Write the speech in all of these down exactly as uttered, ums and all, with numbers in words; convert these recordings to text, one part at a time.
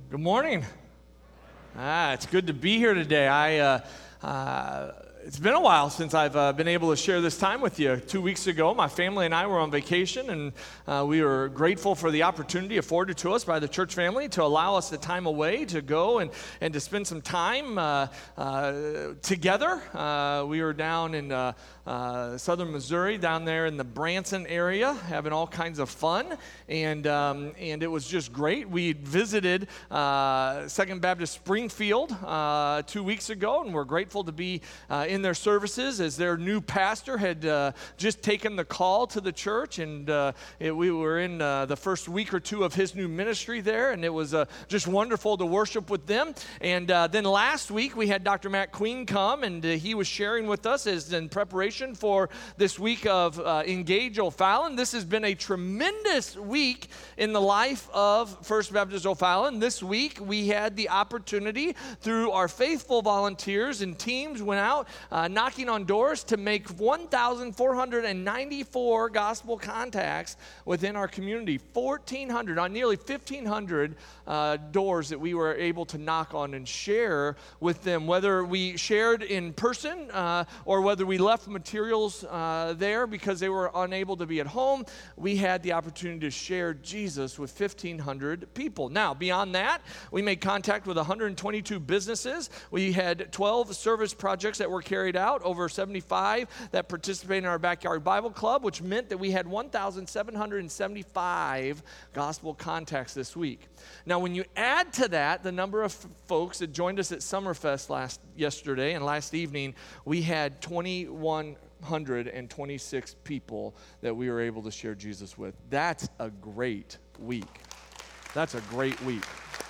Good morning. Ah, it's good to be here today. I, uh, uh, it's been a while since I've uh, been able to share this time with you. Two weeks ago, my family and I were on vacation, and uh, we were grateful for the opportunity afforded to us by the church family to allow us the time away to go and, and to spend some time uh, uh, together. Uh, we were down in uh, uh, southern Missouri, down there in the Branson area, having all kinds of fun, and um, and it was just great. We visited uh, Second Baptist Springfield uh, two weeks ago, and we're grateful to be uh, in their services as their new pastor had uh, just taken the call to the church, and uh, it, we were in uh, the first week or two of his new ministry there, and it was uh, just wonderful to worship with them. And uh, then last week we had Doctor Matt Queen come, and uh, he was sharing with us as in preparation for this week of uh, Engage O'Fallon. This has been a tremendous week in the life of First Baptist O'Fallon. This week we had the opportunity through our faithful volunteers and teams went out uh, knocking on doors to make one thousand four hundred ninety-four gospel contacts within our community. fourteen hundred, on nearly fifteen hundred uh, doors that we were able to knock on and share with them, whether we shared in person uh, or whether we left materials uh, there because they were unable to be at home. We had the opportunity to share Jesus with fifteen hundred people. Now, beyond that, we made contact with one hundred twenty-two businesses. We had twelve service projects that were carried out, over seventy-five that participated in our Backyard Bible Club, which meant that we had one thousand seven hundred seventy-five gospel contacts this week. Now, when you add to that the number of f- folks that joined us at Summerfest last yesterday and last evening, we had twenty-one hundred twenty-six people that we were able to share Jesus with. That's a great week. That's a great week.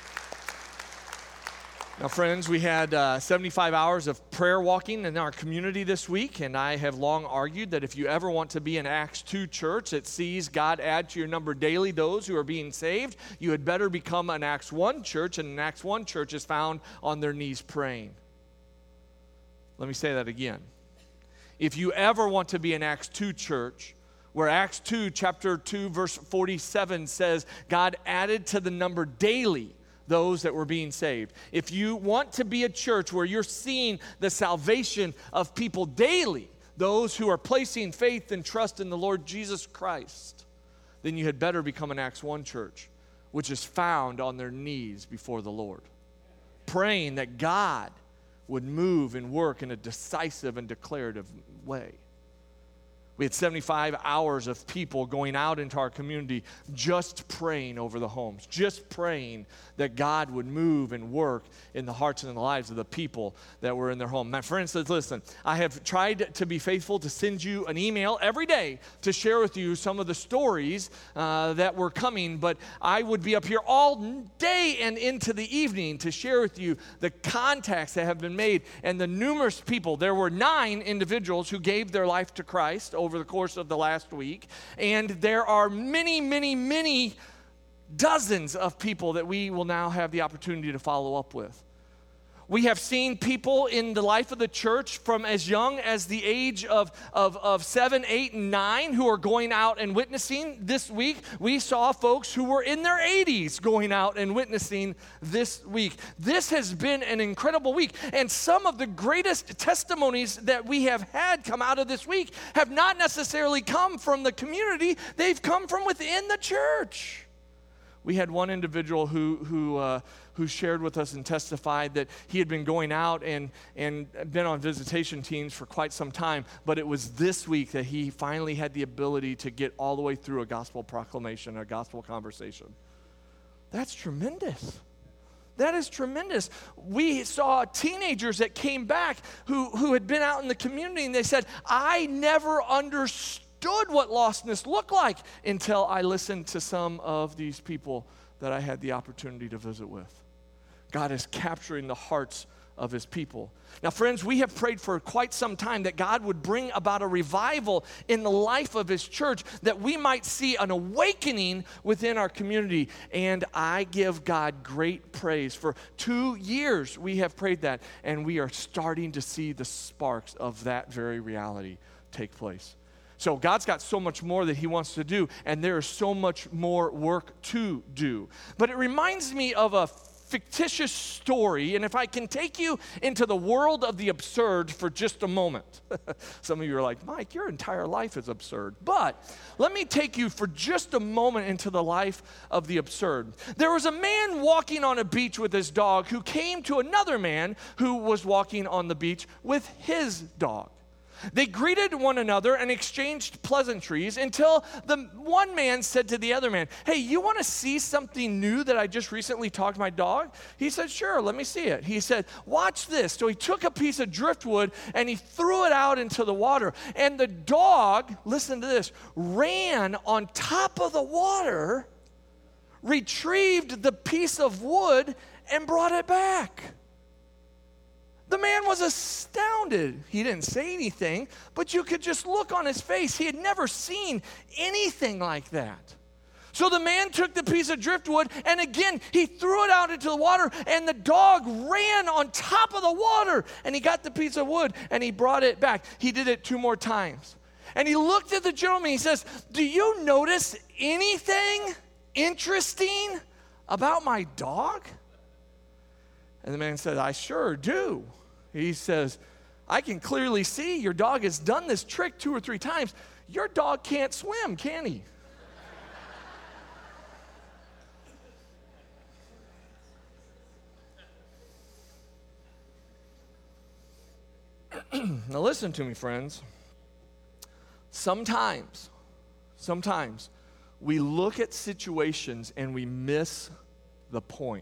Now, friends, we had uh, seventy-five hours of prayer walking in our community this week, and I have long argued that if you ever want to be an Acts two church that sees God add to your number daily those who are being saved, you had better become an Acts one church, and an Acts one church is found on their knees praying. Let me say that again. If you ever want to be an Acts two church, where Acts two, chapter two, verse forty-seven says, God added to the number daily those that were being saved. If you want to be a church where you're seeing the salvation of people daily, those who are placing faith and trust in the Lord Jesus Christ, then you had better become an Acts one church, which is found on their knees before the Lord, praying that God would move and work in a decisive and declarative way. We had seventy-five hours of people going out into our community just praying over the homes, just praying that God would move and work in the hearts and in the lives of the people that were in their home. My friend says, listen, I have tried to be faithful to send you an email every day to share with you some of the stories uh, that were coming, but I would be up here all day and into the evening to share with you the contacts that have been made and the numerous people. There were nine individuals who gave their life to Christ over over the course of the last week. And there are many, many, many dozens of people that we will now have the opportunity to follow up with. We have seen people in the life of the church from as young as the age of, of, of seven, eight, and nine who are going out and witnessing. This week, we saw folks who were in their eighties going out and witnessing this week. This has been an incredible week. And some of the greatest testimonies that we have had come out of this week have not necessarily come from the community. They've come from within the church. We had one individual who who uh, who shared with us and testified that he had been going out and, and been on visitation teams for quite some time, but it was this week that he finally had the ability to get all the way through a gospel proclamation, a gospel conversation. That's tremendous. That is tremendous. We saw teenagers that came back who, who had been out in the community, and they said, I never understood what lostness looked like until I listened to some of these people that I had the opportunity to visit with. God is capturing the hearts of his people. Now, friends, we have prayed for quite some time that God would bring about a revival in the life of his church, that we might see an awakening within our community. And I give God great praise. For two years we have prayed that, and we are starting to see the sparks of that very reality take place. So God's got so much more that he wants to do, and there is so much more work to do. But it reminds me of a fictitious story, and if I can take you into the world of the absurd for just a moment. Some of you are like, Mike, your entire life is absurd. But let me take you for just a moment into the life of the absurd. There was a man walking on a beach with his dog who came to another man who was walking on the beach with his dog. They greeted one another and exchanged pleasantries until the one man said to the other man, hey, you want to see something new that I just recently taught my dog? He said, sure, let me see it. He said, watch this. So he took a piece of driftwood and he threw it out into the water. And the dog, listen to this, ran on top of the water, retrieved the piece of wood, and brought it back. The man was astounded. He didn't say anything, but you could just look on his face. He had never seen anything like that. So the man took the piece of driftwood, and again, he threw it out into the water, and the dog ran on top of the water, and he got the piece of wood, and he brought it back. He did it two more times. And he looked at the gentleman. He says, do you notice anything interesting about my dog? And the man said, I sure do. He says, I can clearly see your dog has done this trick two or three times. Your dog can't swim, can he? Now listen to me, friends. Sometimes, sometimes we look at situations and we miss the point.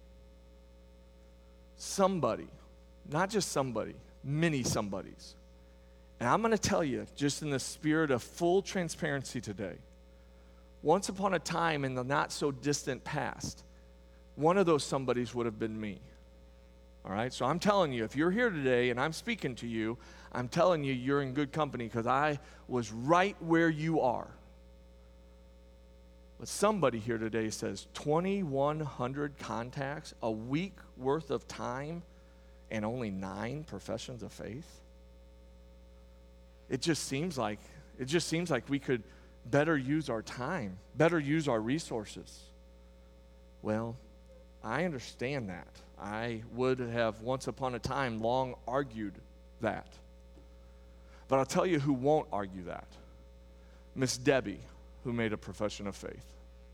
Somebody, not just somebody, many somebodies. And I'm going to tell you, just in the spirit of full transparency today, once upon a time in the not so distant past, one of those somebodies would have been me. All right, so I'm telling you, if you're here today and I'm speaking to you, I'm telling you you're in good company because I was right where you are. But somebody here today says twenty-one hundred contacts, a week worth of time, and only nine professions of faith. It just seems like it just seems like we could better use our time, better use our resources. Well, I understand that. I would have once upon a time long argued that. But I'll tell you who won't argue that. Miss Debbie, who made a profession of faith.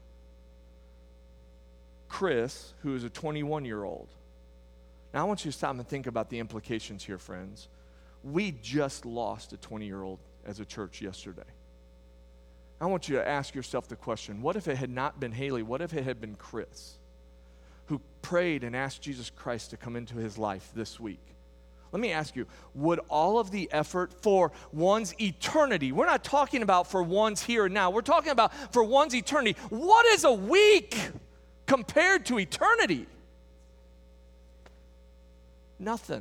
Chris, who is a twenty-one-year-old. Now, I want you to stop and think about the implications here, friends. We just lost a twenty-year-old as a church yesterday. I want you to ask yourself the question, what if it had not been Haley? What if it had been Chris, who prayed and asked Jesus Christ to come into his life this week? Let me ask you, would all of the effort for one's eternity, we're not talking about for one's here and now, we're talking about for one's eternity. What is a week compared to eternity? Nothing.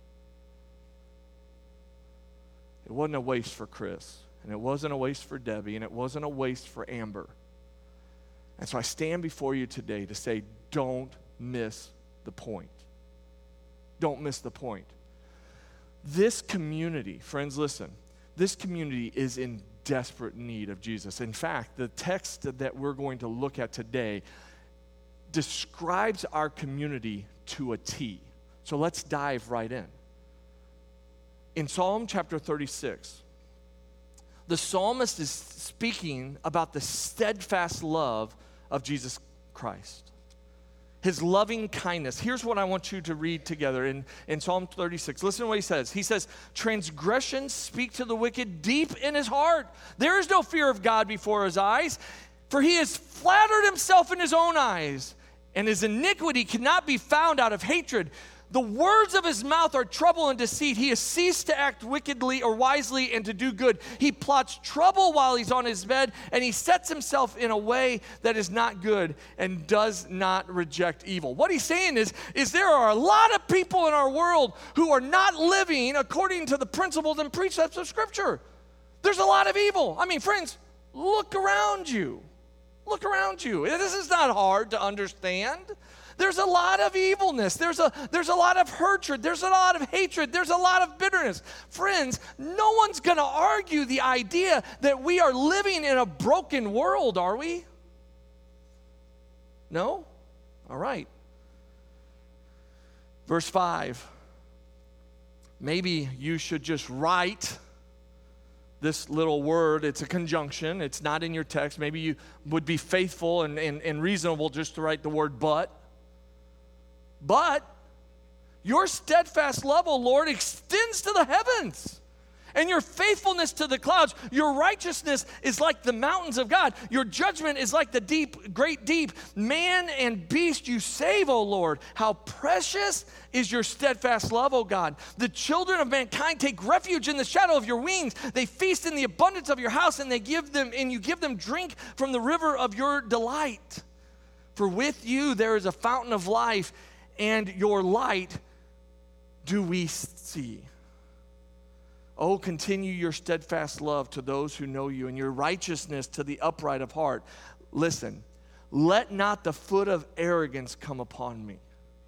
It wasn't a waste for Chris, and it wasn't a waste for Debbie, and it wasn't a waste for Amber. And so I stand before you today to say, don't miss the point. Don't miss the point. This community, friends, listen, this community is in desperate need of Jesus. In fact, the text that we're going to look at today describes our community to a T. So let's dive right in. In Psalm chapter thirty-six, the psalmist is speaking about the steadfast love of Jesus Christ. His loving kindness. Here's what I want you to read together in, in Psalm thirty-six. Listen to what he says. He says, transgressions speak to the wicked deep in his heart. There is no fear of God before his eyes, for he has flattered himself in his own eyes, and his iniquity cannot be found out of hatred. The words of his mouth are trouble and deceit. He has ceased to act wickedly or wisely and to do good. He plots trouble while he's on his bed, and he sets himself in a way that is not good and does not reject evil. What he's saying is, is there are a lot of people in our world who are not living according to the principles and precepts of Scripture. There's a lot of evil. I mean, friends, look around you. Look around you. This is not hard to understand. There's a lot of evilness. There's a, there's a lot of hatred. There's a lot of hatred. There's a lot of bitterness. Friends, no one's going to argue the idea that we are living in a broken world, are we? No? All right. Verse five, maybe you should just write this little word. It's a conjunction. It's not in your text. Maybe you would be faithful and, and, and reasonable just to write the word but. But your steadfast love, O Lord, extends to the heavens, and your faithfulness to the clouds. Your righteousness is like the mountains of God. Your judgment is like the deep, great deep. Man and beast you save, O Lord. How precious is your steadfast love, O God. The children of mankind take refuge in the shadow of your wings. They feast in the abundance of your house, and they give them, and you give them drink from the river of your delight. For with you there is a fountain of life, and your light do we see. Oh, continue your steadfast love to those who know you, and your righteousness to the upright of heart. Listen, let not the foot of arrogance come upon me.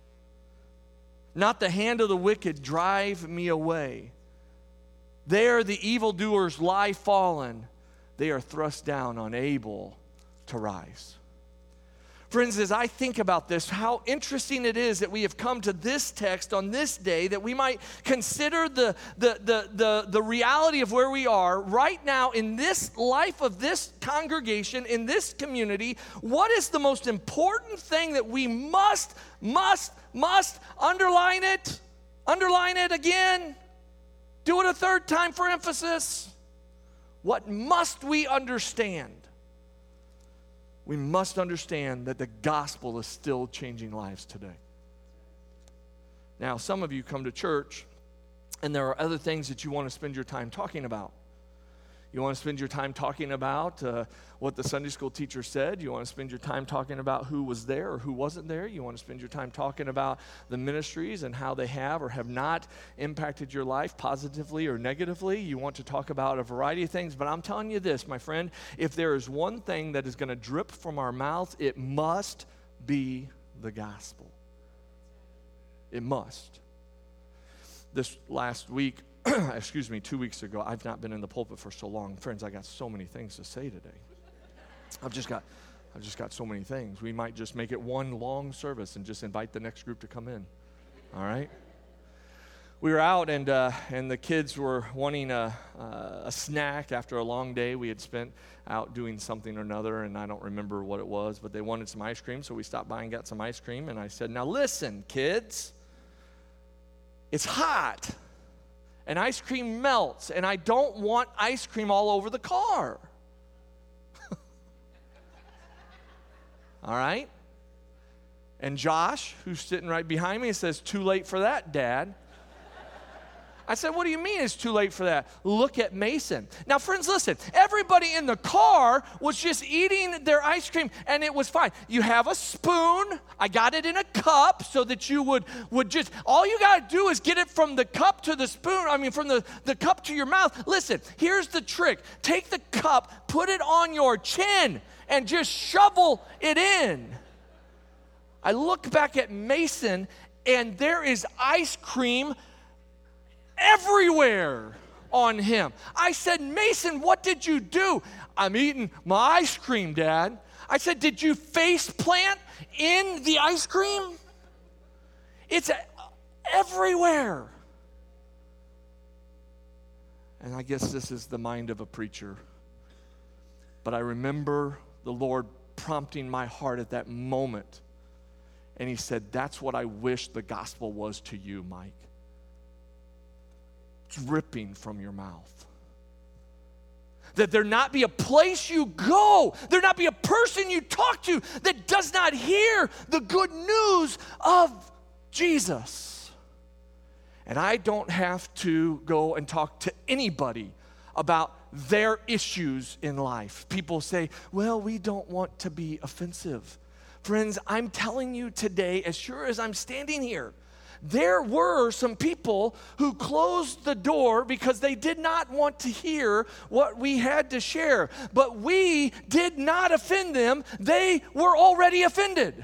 Not the hand of the wicked drive me away. There the evildoers lie fallen. They are thrust down, unable to rise. Friends, as I think about this, how interesting it is that we have come to this text on this day, that we might consider the, the, the, the, the reality of where we are right now in this life of this congregation, in this community. What is the most important thing that we must, must, must underline it? Underline it again. Do it a third time for emphasis. What must we understand? We must understand that the gospel is still changing lives today. Now, some of you come to church, and there are other things that you want to spend your time talking about. You want to spend your time talking about uh, what the Sunday school teacher said. You want to spend your time talking about who was there or who wasn't there. You want to spend your time talking about the ministries and how they have or have not impacted your life positively or negatively. You want to talk about a variety of things. But I'm telling you this, my friend, if there is one thing that is going to drip from our mouths, it must be the gospel. It must. This last week, excuse me, two weeks ago, I've not been in the pulpit for so long. Friends, I got so many things to say today. I've just got, I've just got so many things. We might just make it one long service and just invite the next group to come in. All right? We were out, and uh, and the kids were wanting a, uh, a snack after a long day. We had spent out doing something or another, and I don't remember what it was, but they wanted some ice cream, so we stopped by and got some ice cream, and I said, now listen, kids, it's hot. And ice cream melts, and I don't want ice cream all over the car. All right? And Josh, who's sitting right behind me, says, too late for that, Dad. I said, what do you mean it's too late for that? Look at Mason. Now, friends, listen. Everybody in the car was just eating their ice cream, and it was fine. You have a spoon. I got it in a cup so that you would, would just, all you got to do is get it from the cup to the spoon, I mean, from the, the cup to your mouth. Listen, here's the trick. Take the cup, put it on your chin, and just shovel it in. I look back at Mason, and there is ice cream everywhere on him. I said, Mason, what did you do? I'm eating my ice cream, Dad. I said, did you face plant in the ice cream? It's everywhere. And I guess this is the mind of a preacher. But I remember the Lord prompting my heart at that moment. And he said, that's what I wish the gospel was to you, Mike. Dripping from your mouth. That there not be a place you go, there not be a person you talk to that does not hear the good news of Jesus. And I don't have to go and talk to anybody about their issues in life. People say, well, we don't want to be offensive. Friends, I'm telling you today, as sure as I'm standing here, there were some people who closed the door because they did not want to hear what we had to share. But we did not offend them. They were already offended.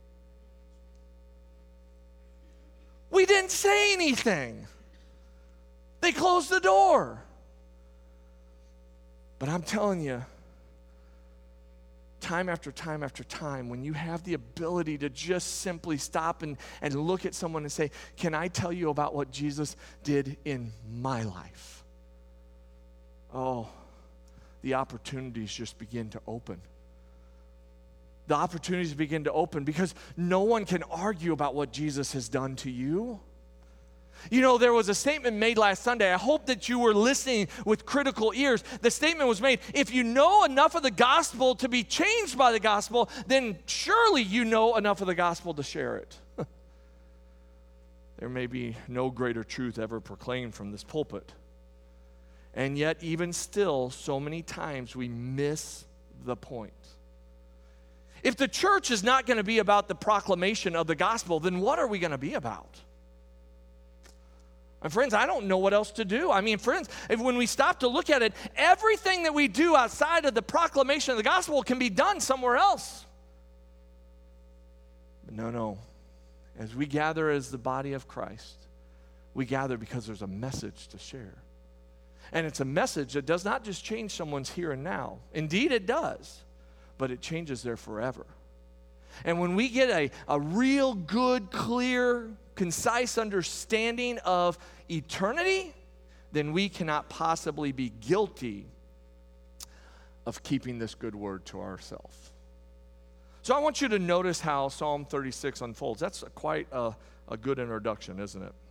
We didn't say anything. They closed the door. But I'm telling you, time after time after time, when you have the ability to just simply stop and, and look at someone and say, can I tell you about what Jesus did in my life? Oh, the opportunities just begin to open. The opportunities begin to open because no one can argue about what Jesus has done to you. You know, there was a statement made last Sunday. I hope that you were listening with critical ears. The statement was made, if you know enough of the gospel to be changed by the gospel, then surely you know enough of the gospel to share it. There may be no greater truth ever proclaimed from this pulpit. And yet, even still, so many times we miss the point. If the church is not going to be about the proclamation of the gospel, then what are we going to be about? And friends, I don't know what else to do. I mean, friends, if when we stop to look at it, everything that we do outside of the proclamation of the gospel can be done somewhere else. But no, no. As we gather as the body of Christ, we gather because there's a message to share. And it's a message that does not just change someone's here and now. Indeed, it does, but it changes their forever. And when we get a, a real good, clear, concise understanding of eternity, then we cannot possibly be guilty of keeping this good word to ourselves. So I want you to notice how Psalm thirty-six unfolds. That's a, quite a, a good introduction, isn't it?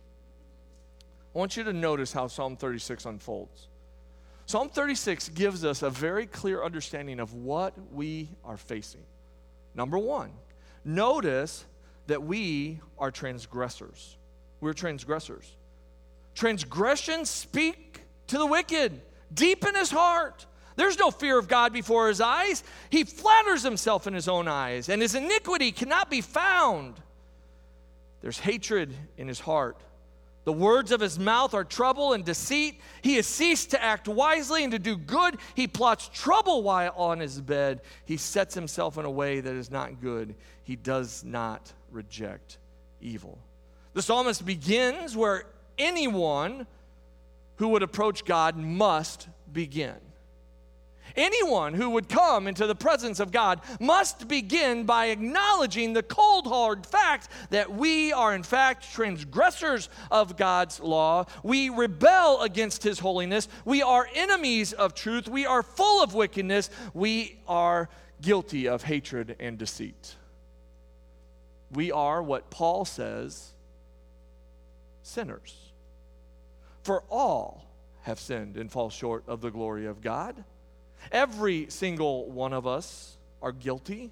I want you to notice how Psalm thirty-six unfolds. Psalm thirty-six gives us a very clear understanding of what we are facing. Number one, notice that we are transgressors. We're transgressors. Transgressions speak to the wicked, deep in his heart. There's no fear of God before his eyes. He flatters himself in his own eyes, and his iniquity cannot be found. There's hatred in his heart. The words of his mouth are trouble and deceit. He has ceased to act wisely and to do good. He plots trouble while on his bed. He sets himself in a way that is not good. He does not reject evil. The psalmist begins where anyone who would approach God must begin. Anyone who would come into the presence of God must begin by acknowledging the cold, hard fact that we are, in fact, transgressors of God's law. We rebel against his holiness. We are enemies of truth. We are full of wickedness. We are guilty of hatred and deceit. We are what Paul says, sinners. For all have sinned and fall short of the glory of God. Every single one of us are guilty.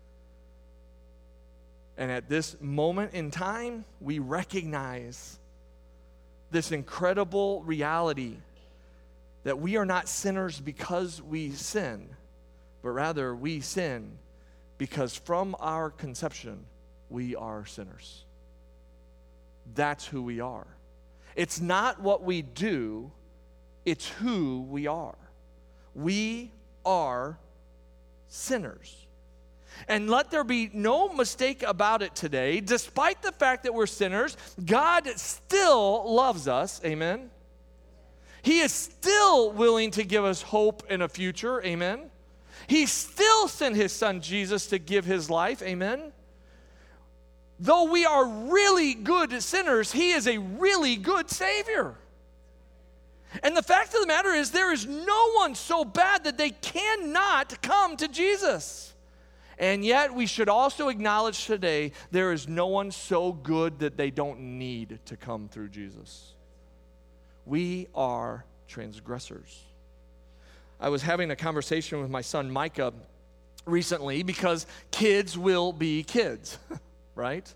And at this moment in time, we recognize this incredible reality that we are not sinners because we sin, but rather we sin because from our conception, we are sinners. That's who we are. It's not what we do, it's who we are. We are sinners. And let there be no mistake about it today. Despite the fact that we're sinners, God still loves us. Amen. He is still willing to give us hope and a future. Amen. He still sent his son Jesus to give his life. Amen. Though we are really good sinners, he is a really good Savior. And the fact of the matter is, there is no one so bad that they cannot come to Jesus. And yet, we should also acknowledge today, there is no one so good that they don't need to come through Jesus. We are transgressors. I was having a conversation with my son Micah recently because kids will be kids, right?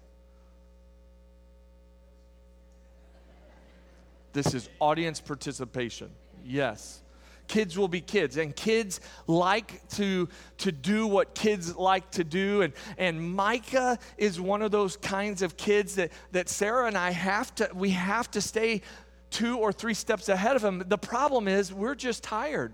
This is audience participation. Yes. Kids will be kids, and kids like to, to do what kids like to do, and, and Micah is one of those kinds of kids that, that Sarah and I have to, we have to stay two or three steps ahead of him. The problem is we're just tired.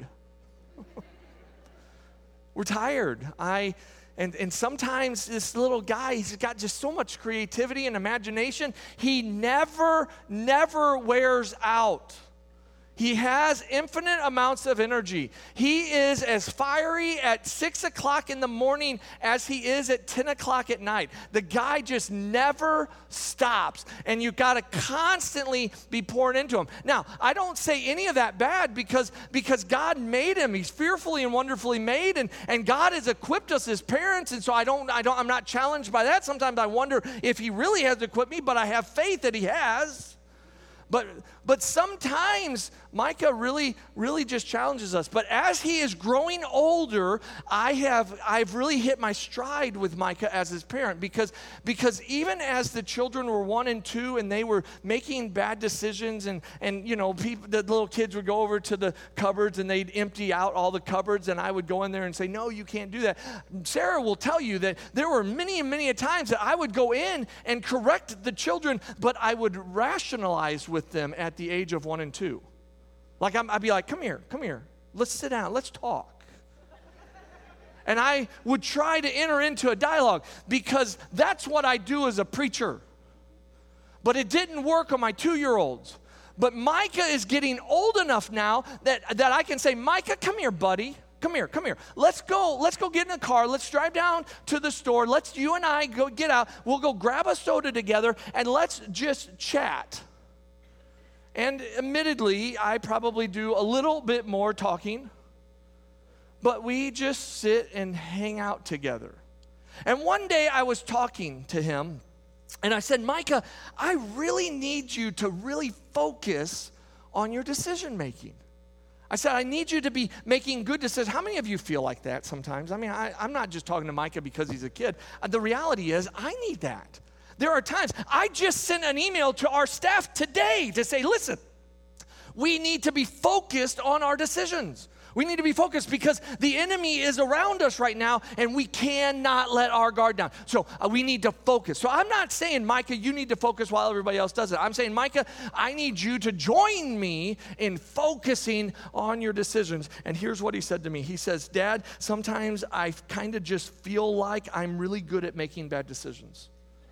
We're tired. I... And, and sometimes this little guy, he's got just so much creativity and imagination. He never, never wears out. He has infinite amounts of energy. He is as fiery at six o'clock in the morning as he is at ten o'clock at night. The guy just never stops, and you got to constantly be pouring into him. Now, I don't say any of that bad because, because God made him. He's fearfully and wonderfully made, and, and God has equipped us as parents, and so I don't, I don't, I'm not challenged by that. Sometimes I wonder if he really has equipped me, but I have faith that he has. But but sometimes Micah really, really just challenges us. But as he is growing older, I have I've really hit my stride with Micah as his parent because, because even as the children were one and two and they were making bad decisions and, and you know, people, the little kids would go over to the cupboards and they'd empty out all the cupboards and I would go in there and say, no, you can't do that. Sarah will tell you that there were many and many a times that I would go in and correct the children, but I would rationalize with them at the age of one and two. Like I'm, I'd be like, come here, come here. Let's sit down, let's talk. And I would try to enter into a dialogue because that's what I do as a preacher. But it didn't work on my two-year-olds. But Micah is getting old enough now that, that I can say, Micah, come here, buddy. Come here, come here. Let's go, let's go get in the car. Let's drive down to the store. Let's, you and I, go get out. We'll go grab a soda together and let's just chat. And admittedly, I probably do a little bit more talking, but we just sit and hang out together. And one day I was talking to him, and I said, Micah, I really need you to really focus on your decision making. I said, I need you to be making good decisions. How many of you feel like that sometimes? I mean, I, I'm not just talking to Micah because he's a kid. Uh, the reality is, I need that. There are times, I just sent an email to our staff today to say, listen, we need to be focused on our decisions. We need to be focused because the enemy is around us right now and we cannot let our guard down. So uh, we need to focus. So I'm not saying, Micah, you need to focus while everybody else does it. I'm saying, Micah, I need you to join me in focusing on your decisions. And here's what he said to me. He says, Dad, sometimes I kind of just feel like I'm really good at making bad decisions.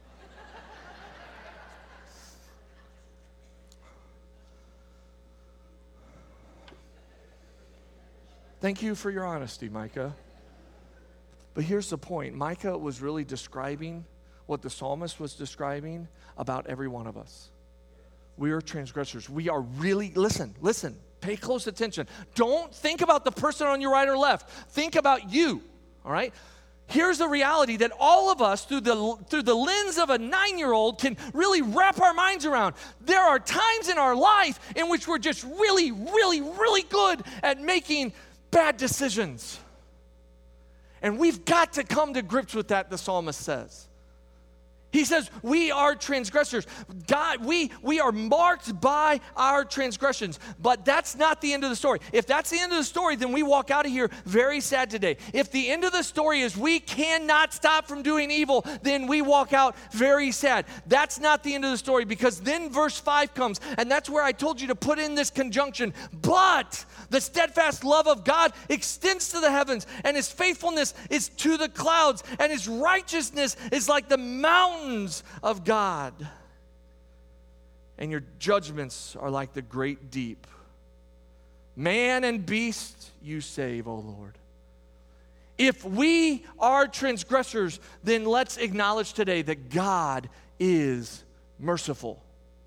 Thank you for your honesty, Micah. But here's the point. Micah was really describing what the psalmist was describing about every one of us. We are transgressors. We are really, listen, listen, pay close attention. Don't think about the person on your right or left. Think about you, all right? Here's the reality that all of us, through the, through the lens of a nine-year-old, can really wrap our minds around. There are times in our life in which we're just really, really, really good at making bad decisions. And we've got to come to grips with that, the psalmist says. He says, we are transgressors. God, we, we are marked by our transgressions. But that's not the end of the story. If that's the end of the story, then we walk out of here very sad today. If the end of the story is we cannot stop from doing evil, then we walk out very sad. That's not the end of the story, because then verse five comes, and that's where I told you to put in this conjunction. But the steadfast love of God extends to the heavens, and his faithfulness is to the clouds, and his righteousness is like the mountains of God, and your judgments are like the great deep. Man and beast you save, O Lord. If we are transgressors, then let's acknowledge today that God is merciful.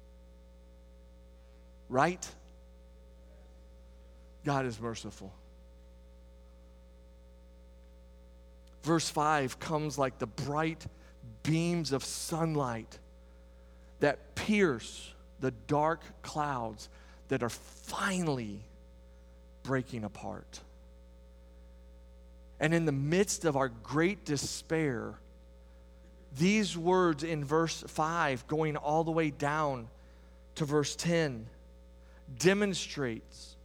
Right? God is merciful. Verse five comes like the bright beams of sunlight that pierce the dark clouds that are finally breaking apart. And in the midst of our great despair, these words in verse five, going all the way down to verse ten, demonstrates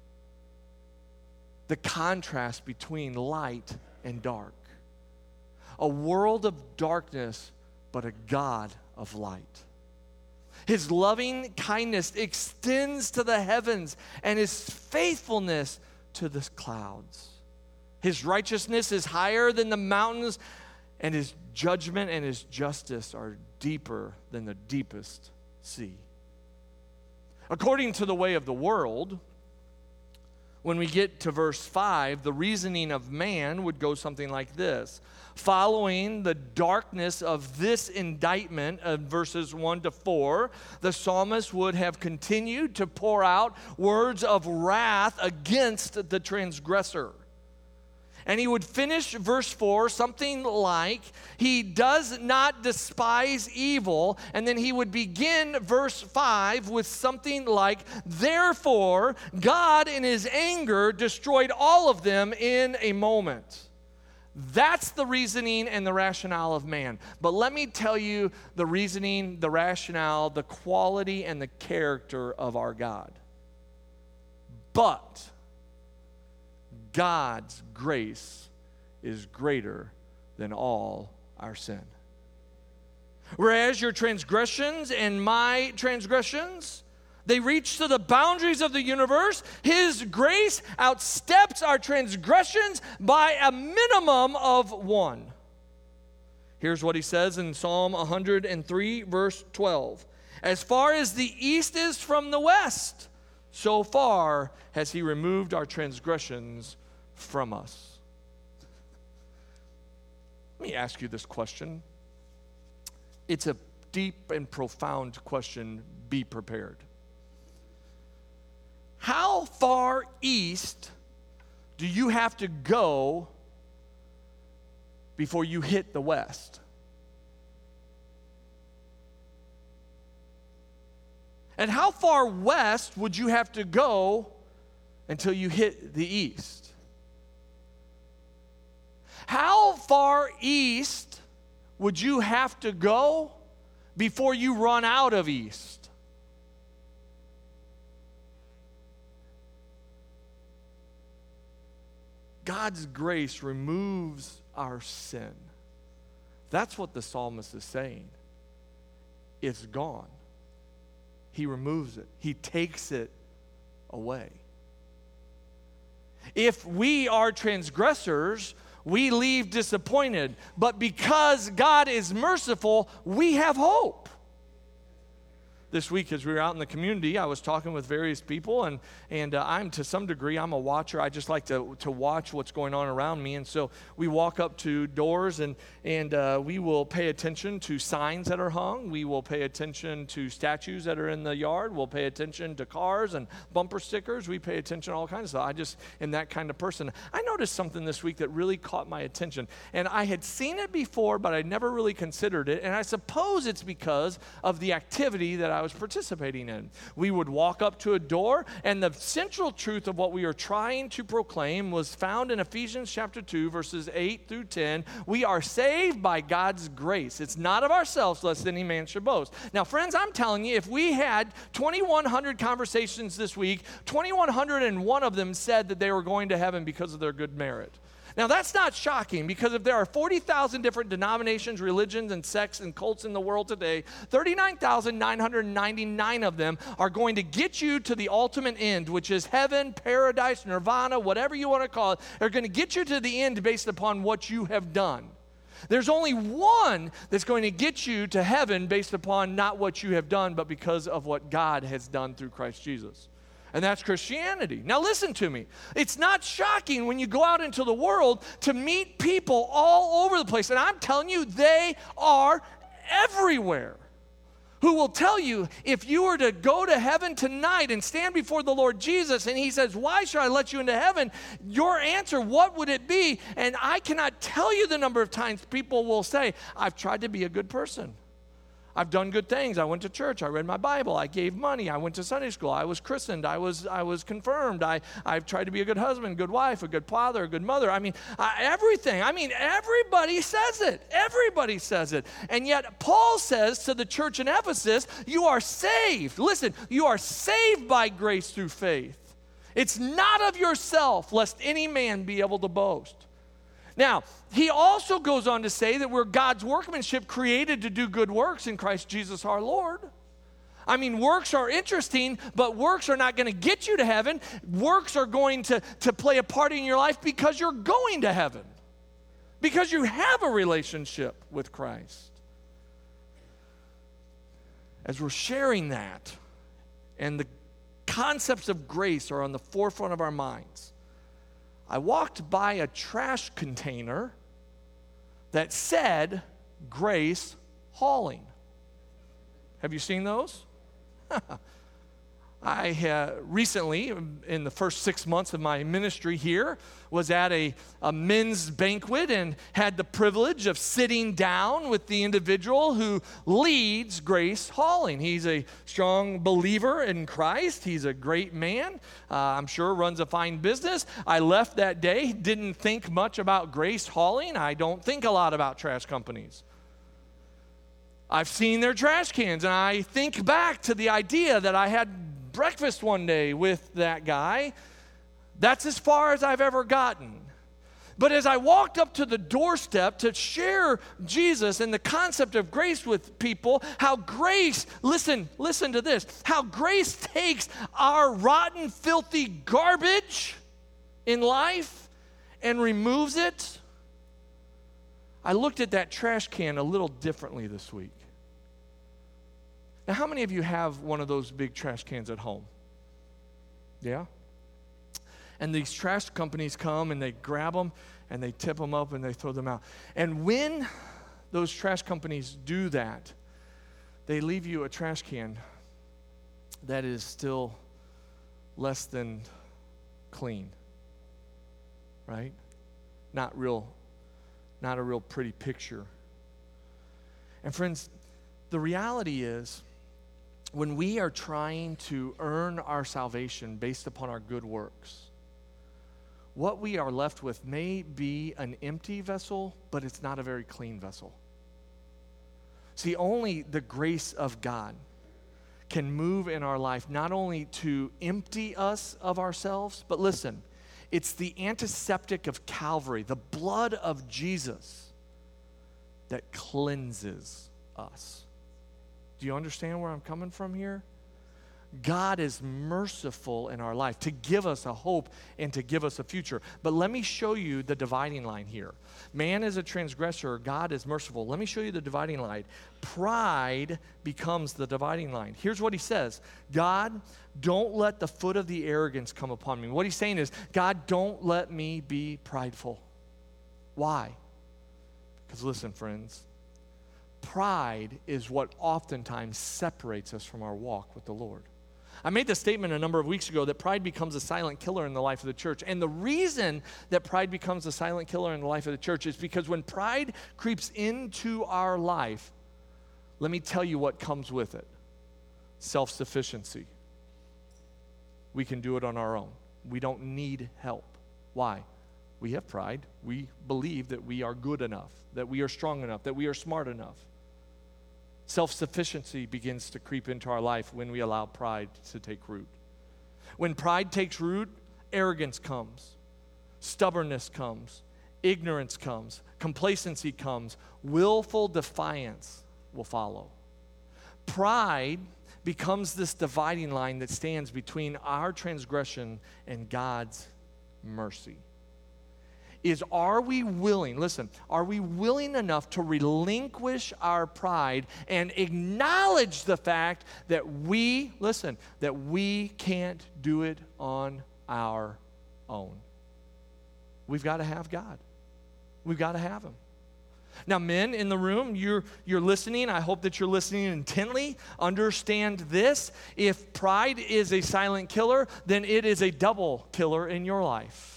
the contrast between light and dark. A world of darkness, but a God of light. His loving kindness extends to the heavens, and his faithfulness to the clouds. His righteousness is higher than the mountains, and his judgment and his justice are deeper than the deepest sea. According to the way of the world, when we get to verse five, the reasoning of man would go something like this. Following the darkness of this indictment of verses one to four, the psalmist would have continued to pour out words of wrath against the transgressor. And he would finish verse four something like, he does not despise evil. And then he would begin verse five with something like, therefore, God in his anger destroyed all of them in a moment. That's the reasoning and the rationale of man. But let me tell you the reasoning, the rationale, the quality, and the character of our God. But God's grace is greater than all our sin. Whereas your transgressions and my transgressions, they reach to the boundaries of the universe, His grace outsteps our transgressions by a minimum of one. Here's what He says in Psalm one hundred three, verse twelve. As far as the east is from the west, so far has He removed our transgressions from us. Let me ask you this question. It's a deep and profound question. Be prepared. How far east do you have to go before you hit the west? And how far west would you have to go until you hit the east? How far east would you have to go before you run out of east? God's grace removes our sin. That's what the psalmist is saying. It's gone. He removes it. He takes it away. If we are transgressors, we leave disappointed. But because God is merciful, we have hope. This week as we were out in the community, I was talking with various people, and, and uh, I'm to some degree, I'm a watcher. I just like to, to watch what's going on around me. And so we walk up to doors, and, and uh, we will pay attention to signs that are hung. We will pay attention to statues that are in the yard. We'll pay attention to cars and bumper stickers. We pay attention to all kinds of stuff. I just am that kind of person. I noticed something this week that really caught my attention. And I had seen it before, but I never really considered it. And I suppose it's because of the activity that I was participating in. We would walk up to a door, and the central truth of what we are trying to proclaim was found in Ephesians chapter two, verses eight through ten. We are saved by God's grace. It's not of ourselves, lest any man should boast. Now, friends, I'm telling you, if we had twenty-one hundred conversations this week, twenty-one hundred one of them said that they were going to heaven because of their good merit. Now, that's not shocking, because if there are forty thousand different denominations, religions, and sects and cults in the world today, thirty-nine thousand nine hundred ninety-nine of them are going to get you to the ultimate end, which is heaven, paradise, nirvana, whatever you want to call it. They're going to get you to the end based upon what you have done. There's only one that's going to get you to heaven based upon not what you have done, but because of what God has done through Christ Jesus. And that's Christianity. Now listen to me. It's not shocking when you go out into the world to meet people all over the place. And I'm telling you, they are everywhere. Who will tell you, if you were to go to heaven tonight and stand before the Lord Jesus and He says, why should I let you into heaven? Your answer, what would it be? And I cannot tell you the number of times people will say, I've tried to be a good person. I've done good things. I went to church. I read my Bible. I gave money. I went to Sunday school. I was christened. I was I was confirmed. I, I've tried to be a good husband, good wife, a good father, a good mother. I mean, I, everything. I mean, everybody says it. Everybody says it. And yet Paul says to the church in Ephesus, you are saved. Listen, you are saved by grace through faith. It's not of yourself, lest any man be able to boast. Now, he also goes on to say that we're God's workmanship created to do good works in Christ Jesus our Lord. I mean, works are interesting, but works are not going to get you to heaven. Works are going to, to play a part in your life because you're going to heaven, because you have a relationship with Christ. As we're sharing that, and the concepts of grace are on the forefront of our minds, I walked by a trash container that said Grace Hauling. Have you seen those? I uh, recently, in the first six months of my ministry here, was at a, a men's banquet and had the privilege of sitting down with the individual who leads Grace Hauling. He's a strong believer in Christ. He's a great man. Uh, I'm sure runs a fine business. I left that day, didn't think much about Grace Hauling. I don't think a lot about trash companies. I've seen their trash cans, and I think back to the idea that I had breakfast one day with that guy. That's as far as I've ever gotten. But as I walked up to the doorstep to share Jesus and the concept of grace with people, how grace, listen, listen to this, how grace takes our rotten, filthy garbage in life and removes it. I looked at that trash can a little differently this week. Now, how many of you have one of those big trash cans at home? Yeah? And these trash companies come and they grab them and they tip them up and they throw them out. And when those trash companies do that, they leave you a trash can that is still less than clean, right? Not real, not a real pretty picture. And friends, the reality is, when we are trying to earn our salvation based upon our good works, what we are left with may be an empty vessel, but it's not a very clean vessel. See, only the grace of God can move in our life, not only to empty us of ourselves, but listen, it's the antiseptic of Calvary, the blood of Jesus, that cleanses us. Do you understand where I'm coming from here? God is merciful in our life to give us a hope and to give us a future. But let me show you the dividing line here. Man is a transgressor, God is merciful. Let me show you the dividing line. Pride becomes the dividing line. Here's what he says. God, don't let the foot of the arrogance come upon me. What he's saying is, God, don't let me be prideful. Why? Because listen, friends, pride is what oftentimes separates us from our walk with the Lord. I made this statement a number of weeks ago that pride becomes a silent killer in the life of the church. And the reason that pride becomes a silent killer in the life of the church is because when pride creeps into our life, let me tell you what comes with it. Self-sufficiency. We can do it on our own. We don't need help. Why? We have pride. We believe that we are good enough, that we are strong enough, that we are smart enough. Self-sufficiency begins to creep into our life when we allow pride to take root. When pride takes root, arrogance comes, stubbornness comes, ignorance comes, complacency comes, willful defiance will follow. Pride becomes this dividing line that stands between our transgression and God's mercy. Is are we willing, listen, are we willing enough to relinquish our pride and acknowledge the fact that we, listen, that we can't do it on our own? We've got to have God. We've got to have Him. Now, men in the room, you're, you're listening. I hope that you're listening intently. Understand this. If pride is a silent killer, then it is a double killer in your life.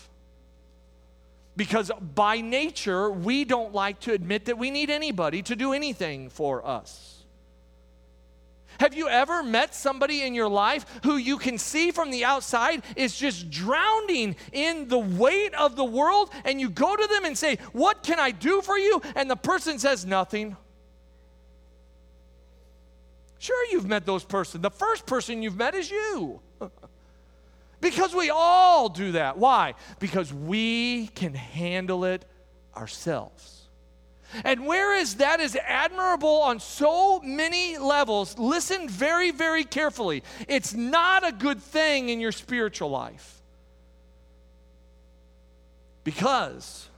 Because by nature, we don't like to admit that we need anybody to do anything for us. Have you ever met somebody in your life who you can see from the outside is just drowning in the weight of the world, and you go to them and say, "What can I do for you?" And the person says, "Nothing." Sure, you've met those person. The first person you've met is you. Because we all do that. Why? Because we can handle it ourselves. And whereas that is admirable on so many levels, listen very, very carefully. It's not a good thing in your spiritual life. Because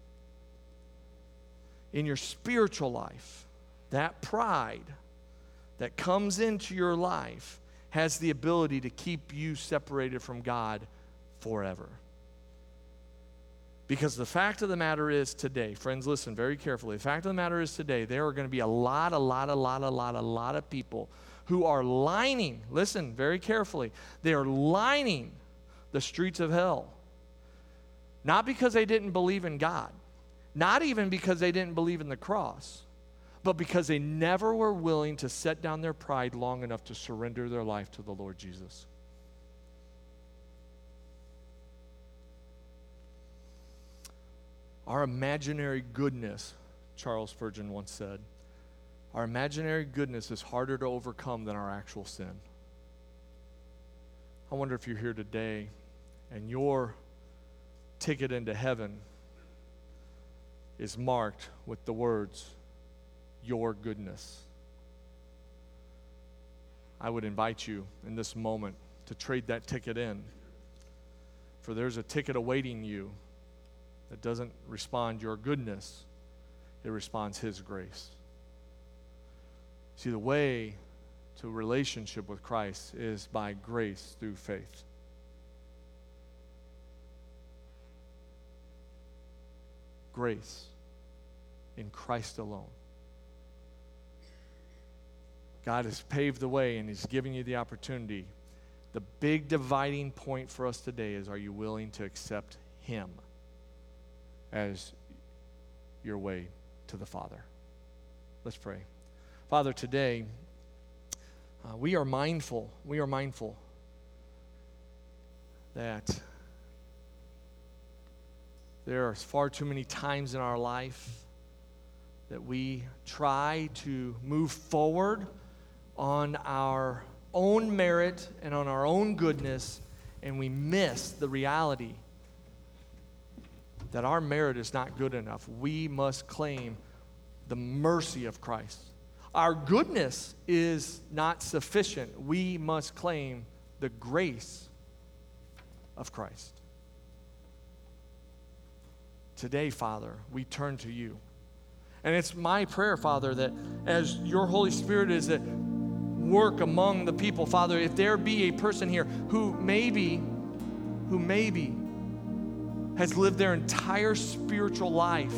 in your spiritual life, that pride that comes into your life has the ability to keep you separated from God forever. Because the fact of the matter is today, friends, listen very carefully. The fact of the matter is today, there are going to be a lot, a lot, a lot, a lot, a lot of people who are lining, listen very carefully, they are lining the streets of hell. Not because they didn't believe in God, not even because they didn't believe in the cross, but because they never were willing to set down their pride long enough to surrender their life to the Lord Jesus. Our imaginary goodness, Charles Spurgeon once said, our imaginary goodness is harder to overcome than our actual sin. I wonder if you're here today and your ticket into heaven is marked with the words, your goodness. I would invite you in this moment to trade that ticket in, for there's a ticket awaiting you that doesn't respond your goodness, it responds His grace. See, the way to a relationship with Christ is by grace through faith. Grace in Christ alone. God has paved the way and He's giving you the opportunity. The big dividing point for us today is, are you willing to accept Him as your way to the Father? Let's pray. Father, today uh, we are mindful, we are mindful that there are far too many times in our life that we try to move forward on our own merit and on our own goodness, and we miss the reality that our merit is not good enough. We must claim the mercy of Christ. Our goodness is not sufficient. We must claim the grace of Christ. Today, Father, we turn to You. And it's my prayer, Father, that as Your Holy Spirit is at work among the people, Father, if there be a person here who maybe, who maybe has lived their entire spiritual life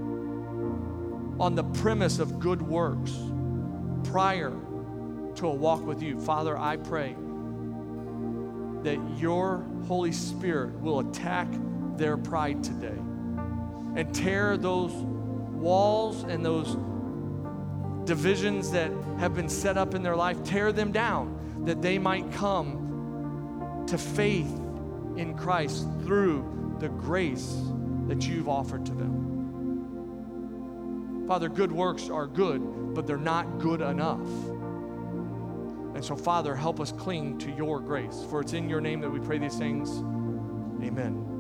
on the premise of good works prior to a walk with You, Father, I pray that Your Holy Spirit will attack their pride today and tear those walls and those divisions that have been set up in their life, tear them down, that they might come to faith in Christ through the grace that You've offered to them. Father, good works are good, but they're not good enough. And so, Father, help us cling to Your grace. For it's in Your name that we pray these things. Amen.